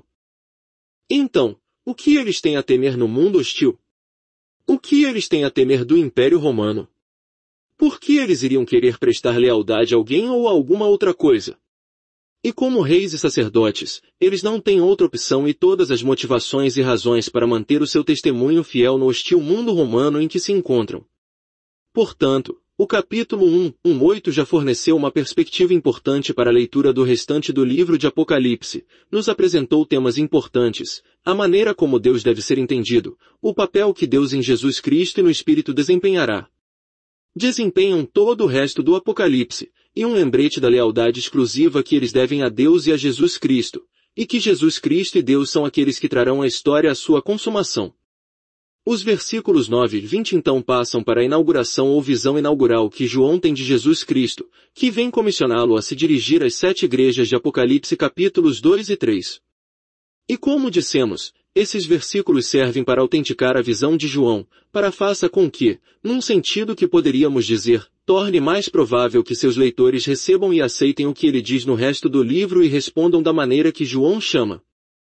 Então, o que eles têm a temer no mundo hostil? O que eles têm a temer do Império Romano? Por que eles iriam querer prestar lealdade a alguém ou a alguma outra coisa? E como reis e sacerdotes, eles não têm outra opção e todas as motivações e razões para manter o seu testemunho fiel no hostil mundo romano em que se encontram. Portanto, o capítulo um, um oito já forneceu uma perspectiva importante para a leitura do restante do livro de Apocalipse, nos apresentou temas importantes, a maneira como Deus deve ser entendido, o papel que Deus em Jesus Cristo e no Espírito desempenhará. Desempenham todo o resto do Apocalipse, e um lembrete da lealdade exclusiva que eles devem a Deus e a Jesus Cristo, e que Jesus Cristo e Deus são aqueles que trarão a história à sua consumação. Os versículos nove e vinte então passam para a inauguração ou visão inaugural que João tem de Jesus Cristo, que vem comissioná-lo a se dirigir às sete igrejas de Apocalipse capítulos dois e três. E como dissemos, esses versículos servem para autenticar a visão de João, para faça com que, num sentido que poderíamos dizer, torne mais provável que seus leitores recebam e aceitem o que ele diz no resto do livro e respondam da maneira que João chama.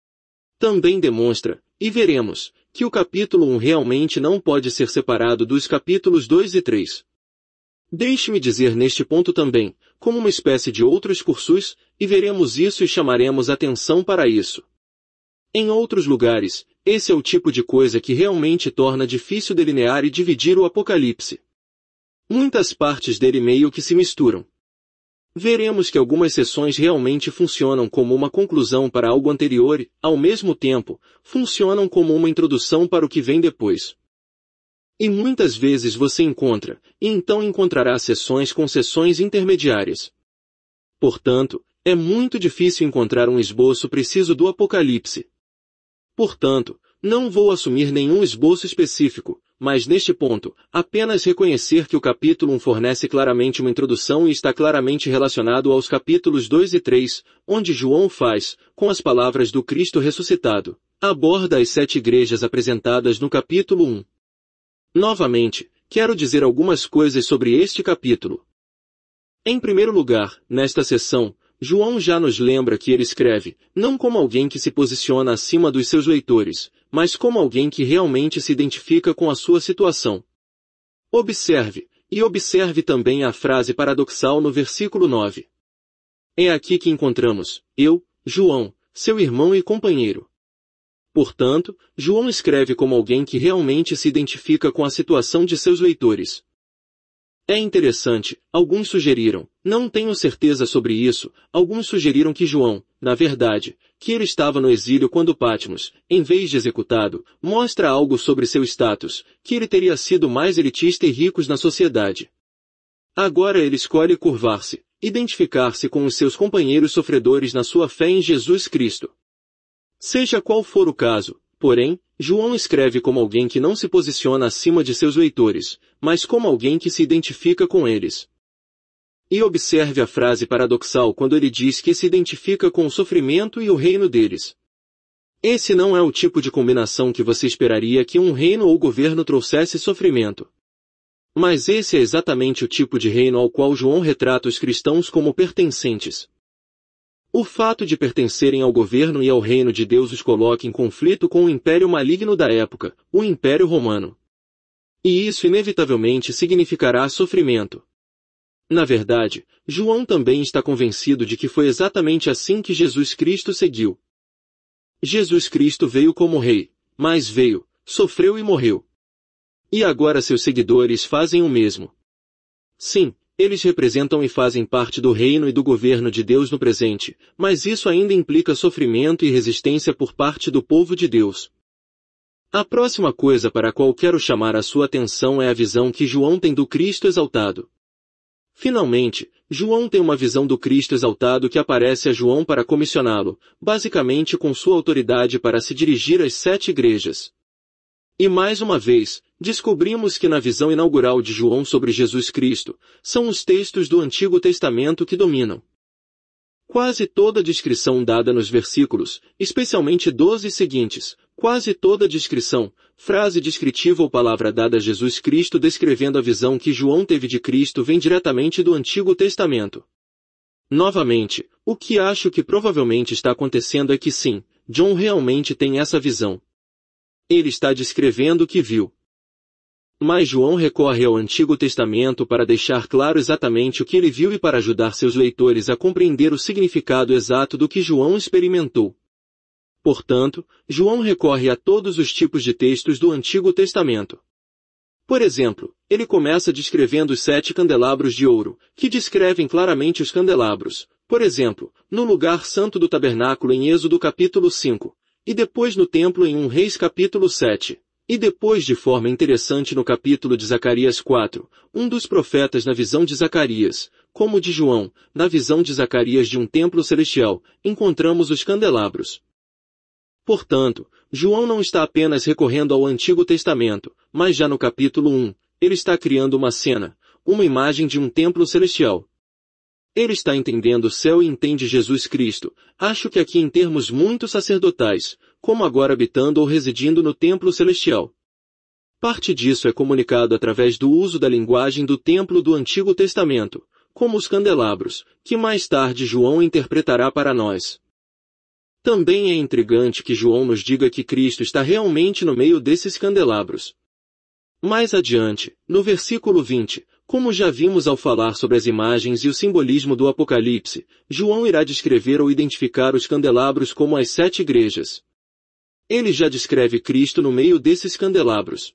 Também demonstra, e veremos, que o capítulo um realmente não pode ser separado dos capítulos dois e três. Deixe-me dizer neste ponto também, como uma espécie de outros cursos, e veremos isso e chamaremos atenção para isso. Em outros lugares, esse é o tipo de coisa que realmente torna difícil delinear e dividir o Apocalipse. Muitas partes dele meio que se misturam. Veremos que algumas seções realmente funcionam como uma conclusão para algo anterior e, ao mesmo tempo, funcionam como uma introdução para o que vem depois. E muitas vezes você encontra, e então encontrará seções com seções intermediárias. Portanto, é muito difícil encontrar um esboço preciso do Apocalipse. Portanto, não vou assumir nenhum esboço específico, mas neste ponto, apenas reconhecer que o capítulo um fornece claramente uma introdução e está claramente relacionado aos capítulos dois e três, onde João faz, com as palavras do Cristo ressuscitado, aborda as sete igrejas apresentadas no capítulo um. Novamente, quero dizer algumas coisas sobre este capítulo. Em primeiro lugar, nesta seção, João já nos lembra que ele escreve, não como alguém que se posiciona acima dos seus leitores, mas como alguém que realmente se identifica com a sua situação. Observe, e observe também a frase paradoxal no versículo nove. É aqui que encontramos, eu, João, seu irmão e companheiro. Portanto, João escreve como alguém que realmente se identifica com a situação de seus leitores. É interessante, alguns sugeriram, não tenho certeza sobre isso, alguns sugeriram que João, na verdade, que ele estava no exílio quando Patmos, em vez de executado, mostra algo sobre seu status, que ele teria sido mais elitista e rico na sociedade. Agora ele escolhe curvar-se, identificar-se com os seus companheiros sofredores na sua fé em Jesus Cristo. Seja qual for o caso, porém, João escreve como alguém que não se posiciona acima de seus leitores, mas como alguém que se identifica com eles. E observe a frase paradoxal quando ele diz que se identifica com o sofrimento e o reino deles. Esse não é o tipo de combinação que você esperaria que um reino ou governo trouxesse sofrimento. Mas esse é exatamente o tipo de reino ao qual João retrata os cristãos como pertencentes. O fato de pertencerem ao governo e ao reino de Deus os coloca em conflito com o império maligno da época, o Império Romano. E isso inevitavelmente significará sofrimento. Na verdade, João também está convencido de que foi exatamente assim que Jesus Cristo seguiu. Jesus Cristo veio como rei, mas veio, sofreu e morreu. E agora seus seguidores fazem o mesmo. Sim, eles representam e fazem parte do reino e do governo de Deus no presente, mas isso ainda implica sofrimento e resistência por parte do povo de Deus. A próxima coisa para a qual quero chamar a sua atenção é a visão que João tem do Cristo exaltado. Finalmente, João tem uma visão do Cristo exaltado que aparece a João para comissioná-lo, basicamente com sua autoridade para se dirigir às sete igrejas. E mais uma vez, descobrimos que na visão inaugural de João sobre Jesus Cristo, são os textos do Antigo Testamento que dominam. Quase toda a descrição dada nos versículos, especialmente doze seguintes, quase toda a descrição, frase descritiva ou palavra dada a Jesus Cristo descrevendo a visão que João teve de Cristo vem diretamente do Antigo Testamento. Novamente, o que acho que provavelmente está acontecendo é que sim, John realmente tem essa visão. Ele está descrevendo o que viu. Mas João recorre ao Antigo Testamento para deixar claro exatamente o que ele viu e para ajudar seus leitores a compreender o significado exato do que João experimentou. Portanto, João recorre a todos os tipos de textos do Antigo Testamento. Por exemplo, ele começa descrevendo os sete candelabros de ouro, que descrevem claramente os candelabros, por exemplo, no lugar santo do tabernáculo em Êxodo capítulo cinco, e depois no templo em um Reis capítulo sete, e depois de forma interessante no capítulo de Zacarias quatro, um dos profetas na visão de Zacarias, como de João, na visão de Zacarias de um templo celestial, encontramos os candelabros. Portanto, João não está apenas recorrendo ao Antigo Testamento, mas já no capítulo um, ele está criando uma cena, uma imagem de um templo celestial. Ele está entendendo o céu e entende Jesus Cristo, acho que aqui em termos muito sacerdotais, como agora habitando ou residindo no templo celestial. Parte disso é comunicado através do uso da linguagem do templo do Antigo Testamento, como os candelabros, que mais tarde João interpretará para nós. Também é intrigante que João nos diga que Cristo está realmente no meio desses candelabros. Mais adiante, no versículo vinte, como já vimos ao falar sobre as imagens e o simbolismo do Apocalipse, João irá descrever ou identificar os candelabros como as sete igrejas. Ele já descreve Cristo no meio desses candelabros.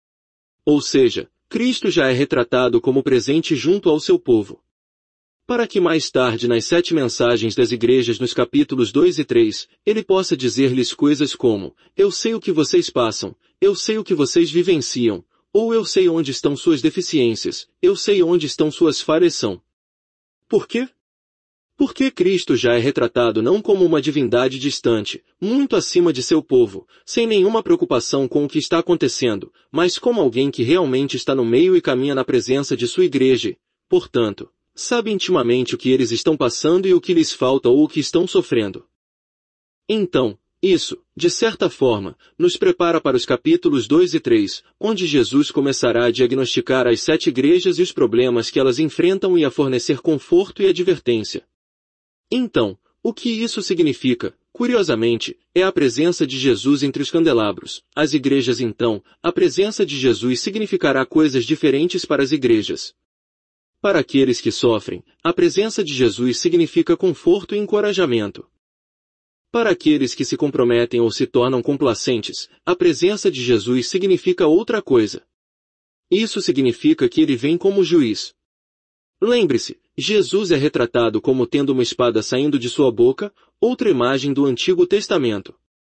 Ou seja, Cristo já é retratado como presente junto ao seu povo. Para que mais tarde nas sete mensagens das igrejas nos capítulos dois e três, ele possa dizer-lhes coisas como, eu sei o que vocês passam, eu sei o que vocês vivenciam, ou eu sei onde estão suas deficiências, eu sei onde estão suas falhas são. Por quê? Porque Cristo já é retratado não como uma divindade distante, muito acima de seu povo, sem nenhuma preocupação com o que está acontecendo, mas como alguém que realmente está no meio e caminha na presença de sua igreja e, portanto, sabe intimamente o que eles estão passando e o que lhes falta ou o que estão sofrendo. Então, isso, de certa forma, nos prepara para os capítulos dois e três, onde Jesus começará a diagnosticar as sete igrejas e os problemas que elas enfrentam e a fornecer conforto e advertência. Então, o que isso significa, curiosamente, é a presença de Jesus entre os candelabros. As igrejas então, a presença de Jesus significará coisas diferentes para as igrejas. Para aqueles que sofrem, a presença de Jesus significa conforto e encorajamento. Para aqueles que se comprometem ou se tornam complacentes, a presença de Jesus significa outra coisa. Isso significa que ele vem como juiz. Lembre-se, Jesus é retratado como tendo uma espada saindo de sua boca, outra imagem do Antigo Testamento.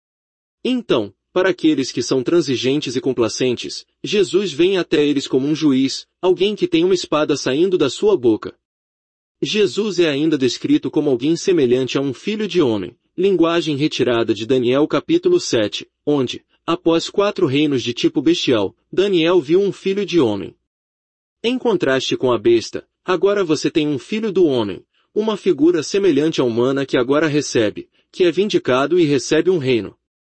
Então, para aqueles que são transigentes e complacentes, Jesus vem até eles como um juiz, alguém que tem uma espada saindo da sua boca. Jesus é ainda descrito como alguém semelhante a um filho de homem, linguagem retirada de Daniel capítulo sete, onde, após quatro reinos de tipo bestial, Daniel viu um filho de homem. Em contraste com a besta, agora você tem um filho do homem, uma figura semelhante à humana que agora recebe, que é vindicado e recebe um reino.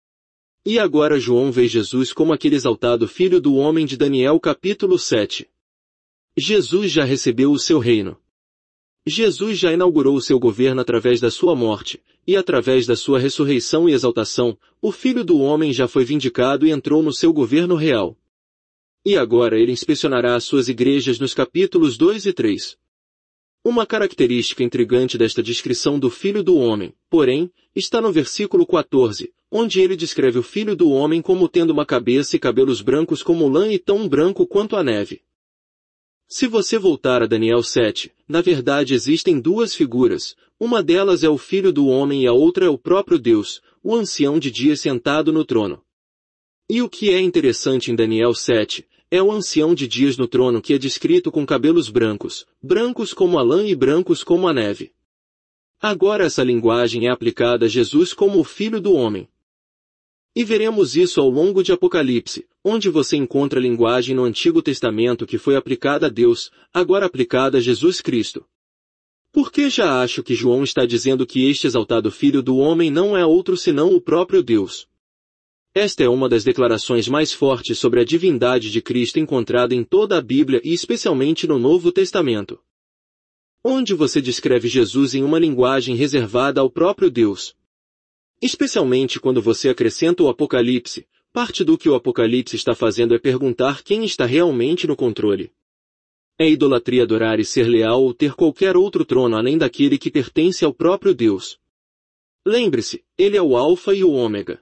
E agora João vê Jesus como aquele exaltado filho do homem de Daniel capítulo sete. Jesus já recebeu o seu reino. Jesus já inaugurou o seu governo através da sua morte, e através da sua ressurreição e exaltação, o Filho do Homem já foi vindicado e entrou no seu governo real. E agora ele inspecionará as suas igrejas nos capítulos dois e três. Uma característica intrigante desta descrição do Filho do Homem, porém, está no versículo quatorze, onde ele descreve o Filho do Homem como tendo uma cabeça e cabelos brancos como lã e tão branco quanto a neve. Se você voltar a Daniel sete, na verdade existem duas figuras, uma delas é o Filho do Homem e a outra é o próprio Deus, o ancião de dias sentado no trono. E o que é interessante em Daniel sete, é o ancião de dias no trono que é descrito com cabelos brancos, brancos como a lã e brancos como a neve. Agora essa linguagem é aplicada a Jesus como o Filho do Homem. E veremos isso ao longo de Apocalipse, onde você encontra a linguagem no Antigo Testamento que foi aplicada a Deus, agora aplicada a Jesus Cristo. Porque já acho que João está dizendo que este exaltado Filho do Homem não é outro senão o próprio Deus. Esta é uma das declarações mais fortes sobre a divindade de Cristo encontrada em toda a Bíblia e especialmente no Novo Testamento. Onde você descreve Jesus em uma linguagem reservada ao próprio Deus. Especialmente quando você acrescenta o Apocalipse, parte do que o Apocalipse está fazendo é perguntar quem está realmente no controle. É idolatria adorar e ser leal ou ter qualquer outro trono além daquele que pertence ao próprio Deus. Lembre-se, ele é o Alfa e o Ômega.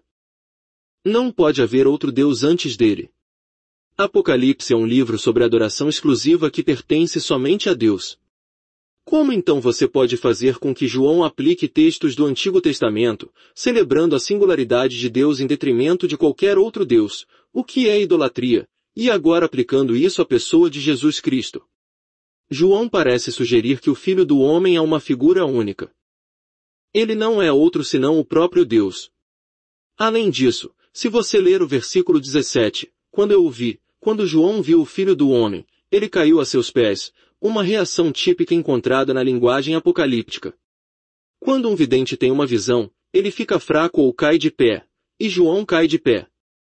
Não pode haver outro Deus antes dele. Apocalipse é um livro sobre adoração exclusiva que pertence somente a Deus. Como então você pode fazer com que João aplique textos do Antigo Testamento, celebrando a singularidade de Deus em detrimento de qualquer outro Deus, o que é idolatria, e agora aplicando isso à pessoa de Jesus Cristo? João parece sugerir que o Filho do Homem é uma figura única. Ele não é outro senão o próprio Deus. Além disso, se você ler o versículo dezessete, quando eu o vi, quando João viu o Filho do Homem, ele caiu a seus pés, uma reação típica encontrada na linguagem apocalíptica. Quando um vidente tem uma visão, ele fica fraco ou cai de pé, e João cai de pé.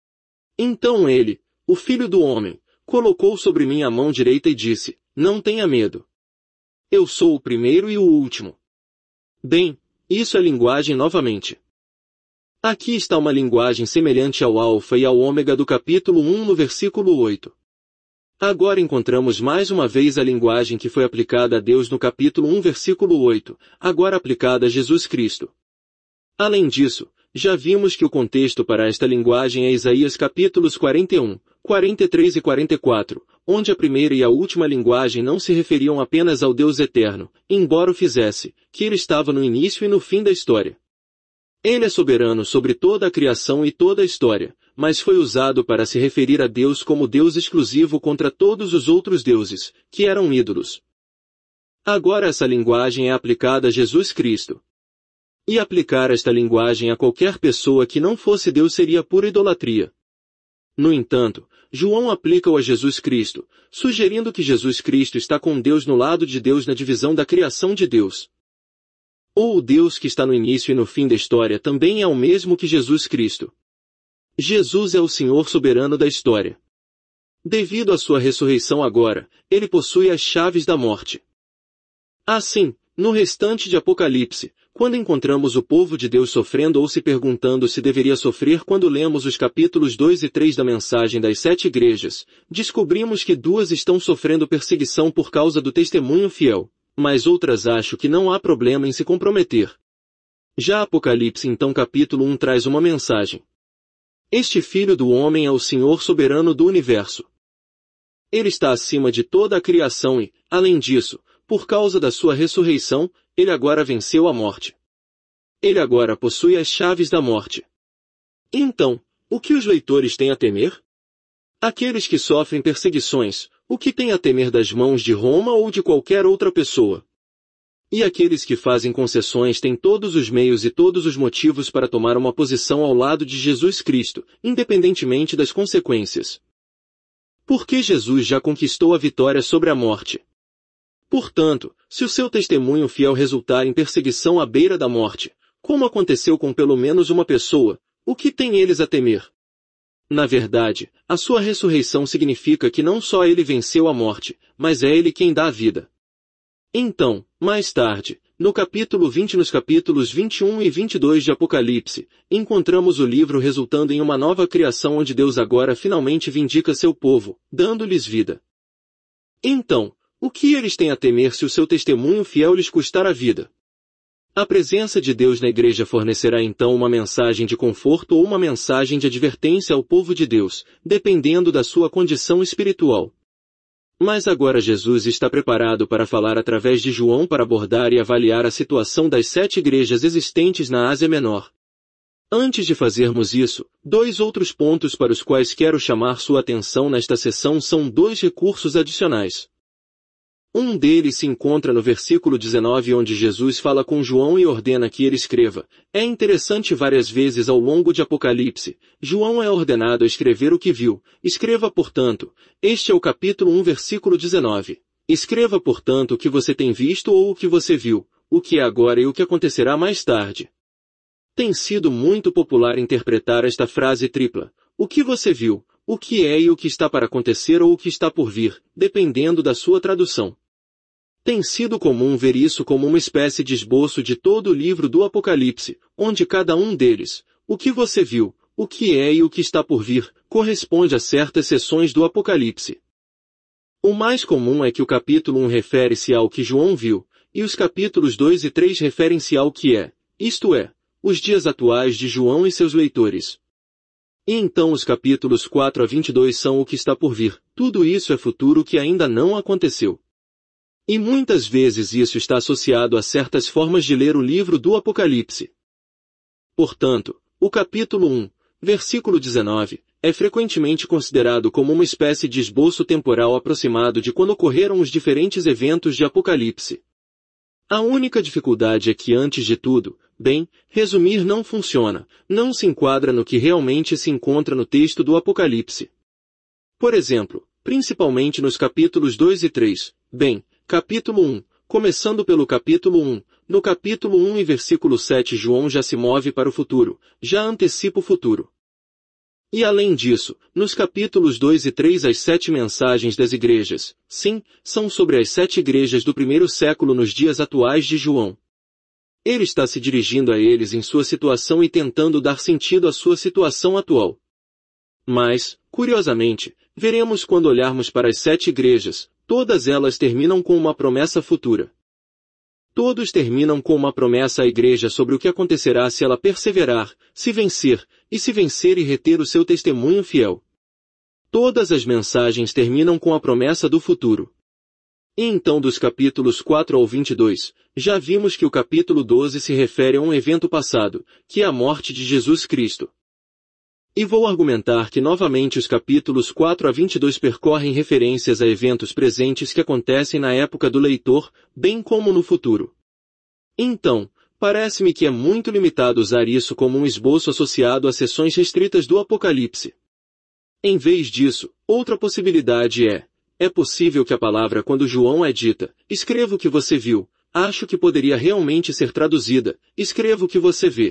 Então ele, o Filho do Homem, colocou sobre mim a mão direita e disse, não tenha medo. Eu sou o primeiro e o último. Bem, isso é linguagem novamente. Aqui está uma linguagem semelhante ao Alfa e ao Ômega do capítulo um no versículo oito. Agora encontramos mais uma vez a linguagem que foi aplicada a Deus no capítulo um versículo oito, agora aplicada a Jesus Cristo. Além disso, já vimos que o contexto para esta linguagem é Isaías capítulos quarenta e um, quarenta e três e quarenta e quatro, onde a primeira e a última linguagem não se referiam apenas ao Deus eterno, embora o fizesse, que ele estava no início e no fim da história. Ele é soberano sobre toda a criação e toda a história, mas foi usado para se referir a Deus como Deus exclusivo contra todos os outros deuses, que eram ídolos. Agora essa linguagem é aplicada a Jesus Cristo. E aplicar esta linguagem a qualquer pessoa que não fosse Deus seria pura idolatria. No entanto, João aplica-o a Jesus Cristo, sugerindo que Jesus Cristo está com Deus no lado de Deus na divisão da criação de Deus. Ou o Deus que está no início e no fim da história também é o mesmo que Jesus Cristo. Jesus é o Senhor soberano da história. Devido à sua ressurreição agora, ele possui as chaves da morte. Assim, no restante de Apocalipse, quando encontramos o povo de Deus sofrendo ou se perguntando se deveria sofrer quando lemos os capítulos dois e três da mensagem das sete igrejas, descobrimos que duas estão sofrendo perseguição por causa do testemunho fiel, mas outras acho que não há problema em se comprometer. Já Apocalipse então capítulo um traz uma mensagem. Este Filho do Homem é o Senhor soberano do universo. Ele está acima de toda a criação e, além disso, por causa da sua ressurreição, ele agora venceu a morte. Ele agora possui as chaves da morte. Então, o que os leitores têm a temer? Aqueles que sofrem perseguições, o que têm a temer das mãos de Roma ou de qualquer outra pessoa? E aqueles que fazem concessões têm todos os meios e todos os motivos para tomar uma posição ao lado de Jesus Cristo, independentemente das consequências. Porque Jesus já conquistou a vitória sobre a morte. Portanto, se o seu testemunho fiel resultar em perseguição à beira da morte, como aconteceu com pelo menos uma pessoa, o que têm eles a temer? Na verdade, a sua ressurreição significa que não só ele venceu a morte, mas é ele quem dá a vida. Então, mais tarde, no capítulo vinte nos capítulos vinte e um e vinte e dois de Apocalipse, encontramos o livro resultando em uma nova criação onde Deus agora finalmente vindica seu povo, dando-lhes vida. Então, o que eles têm a temer se o seu testemunho fiel lhes custar a vida? A presença de Deus na igreja fornecerá então uma mensagem de conforto ou uma mensagem de advertência ao povo de Deus, dependendo da sua condição espiritual. Mas agora Jesus está preparado para falar através de João para abordar e avaliar a situação das sete igrejas existentes na Ásia Menor. Antes de fazermos isso, dois outros pontos para os quais quero chamar sua atenção nesta sessão são dois recursos adicionais. Um deles se encontra no versículo dezenove, onde Jesus fala com João e ordena que ele escreva. É interessante, várias vezes ao longo de Apocalipse, João é ordenado a escrever o que viu. Escreva, portanto. Este é o capítulo um, versículo dezenove. Escreva, portanto, o que você tem visto ou o que você viu, o que é agora e o que acontecerá mais tarde. Tem sido muito popular interpretar esta frase tripla. O que você viu, o que é e o que está para acontecer ou o que está por vir, dependendo da sua tradução. Tem sido comum ver isso como uma espécie de esboço de todo o livro do Apocalipse, onde cada um deles, o que você viu, o que é e o que está por vir, corresponde a certas seções do Apocalipse. O mais comum é que o capítulo um refere-se ao que João viu, e os capítulos dois e três referem-se ao que é, isto é, os dias atuais de João e seus leitores. E então os capítulos quatro a vinte e dois são o que está por vir. Tudo isso é futuro que ainda não aconteceu. E muitas vezes isso está associado a certas formas de ler o livro do Apocalipse. Portanto, o capítulo um, versículo dezenove, é frequentemente considerado como uma espécie de esboço temporal aproximado de quando ocorreram os diferentes eventos de Apocalipse. A única dificuldade é que, antes de tudo, bem, resumir não funciona, não se enquadra no que realmente se encontra no texto do Apocalipse. Por exemplo, principalmente nos capítulos dois e três, bem, capítulo um, começando pelo capítulo um, no capítulo um e versículo sete João já se move para o futuro, já antecipa o futuro. E além disso, nos capítulos dois e três as sete mensagens das igrejas, sim, são sobre as sete igrejas do primeiro século nos dias atuais de João. Ele está se dirigindo a eles em sua situação e tentando dar sentido à sua situação atual. Mas, curiosamente, veremos quando olharmos para as sete igrejas, todas elas terminam com uma promessa futura. Todos terminam com uma promessa à igreja sobre o que acontecerá se ela perseverar, se vencer, e se vencer e reter o seu testemunho fiel. Todas as mensagens terminam com a promessa do futuro. E então dos capítulos quatro ao vinte e dois, já vimos que o capítulo doze se refere a um evento passado, que é a morte de Jesus Cristo. E vou argumentar que novamente os capítulos quatro a vinte e dois percorrem referências a eventos presentes que acontecem na época do leitor, bem como no futuro. Então, parece-me que é muito limitado usar isso como um esboço associado a seções restritas do Apocalipse. Em vez disso, outra possibilidade é, é possível que a palavra quando João é dita, escreva o que você viu, acho que poderia realmente ser traduzida, escreva o que você vê.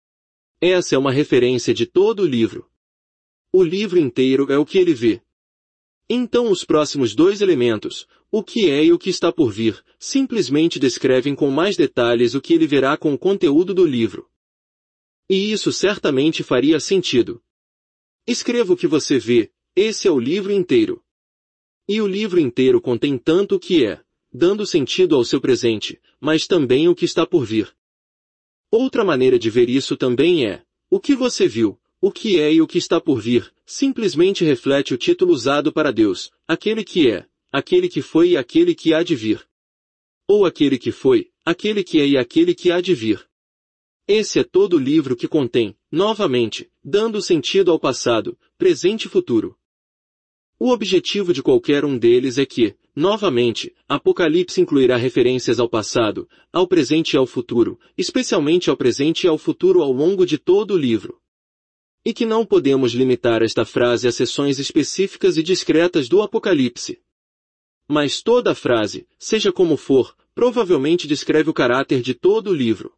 Essa é uma referência de todo o livro. O livro inteiro é o que ele vê. Então os próximos dois elementos, o que é e o que está por vir, simplesmente descrevem com mais detalhes o que ele verá com o conteúdo do livro. E isso certamente faria sentido. Escreva o que você vê, esse é o livro inteiro. E o livro inteiro contém tanto o que é, dando sentido ao seu presente, mas também o que está por vir. Outra maneira de ver isso também é, o que você viu, o que é e o que está por vir, simplesmente reflete o título usado para Deus, aquele que é, aquele que foi e aquele que há de vir. Ou aquele que foi, aquele que é e aquele que há de vir. Esse é todo o livro que contém, novamente, dando sentido ao passado, presente e futuro. O objetivo de qualquer um deles é que, novamente, Apocalipse incluirá referências ao passado, ao presente e ao futuro, especialmente ao presente e ao futuro ao longo de todo o livro. E que não podemos limitar esta frase a seções específicas e discretas do Apocalipse. Mas toda a frase, seja como for, provavelmente descreve o caráter de todo o livro.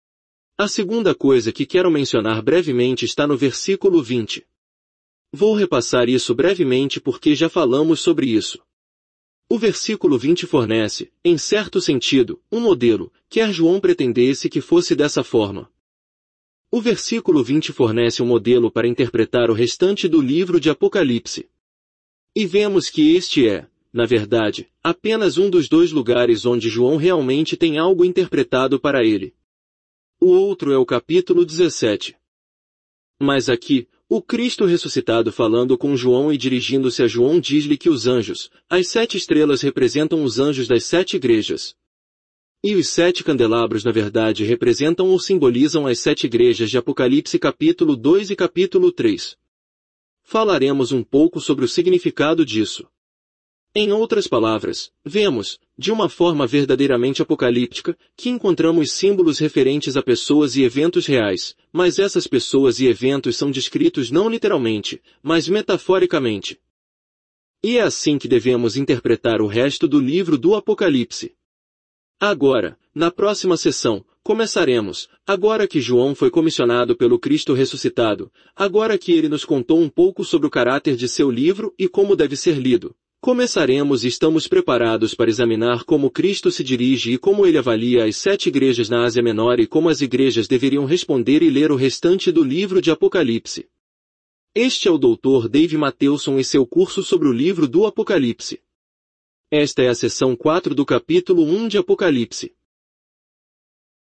A segunda coisa que quero mencionar brevemente está no versículo vinte. Vou repassar isso brevemente porque já falamos sobre isso. O versículo vinte fornece, em certo sentido, um modelo, quer João pretendesse que fosse dessa forma. O versículo vinte fornece um modelo para interpretar o restante do livro de Apocalipse. E vemos que este é, na verdade, apenas um dos dois lugares onde João realmente tem algo interpretado para ele. O outro é o capítulo dezessete. Mas aqui, o Cristo ressuscitado falando com João e dirigindo-se a João diz-lhe que os anjos, as sete estrelas representam os anjos das sete igrejas. E os sete candelabros na verdade representam ou simbolizam as sete igrejas de Apocalipse capítulo dois e capítulo três. Falaremos um pouco sobre o significado disso. Em outras palavras, vemos, de uma forma verdadeiramente apocalíptica, que encontramos símbolos referentes a pessoas e eventos reais, mas essas pessoas e eventos são descritos não literalmente, mas metaforicamente. E é assim que devemos interpretar o resto do livro do Apocalipse. Agora, na próxima sessão, começaremos, agora que João foi comissionado pelo Cristo ressuscitado, agora que ele nos contou um pouco sobre o caráter de seu livro e como deve ser lido. Começaremos e estamos preparados para examinar como Cristo se dirige e como ele avalia as sete igrejas na Ásia Menor e como as igrejas deveriam responder e ler o restante do livro de Apocalipse. Este é o doutor Dave Matthewson e seu curso sobre o livro do Apocalipse. Esta é a seção quatro do capítulo um de Apocalipse.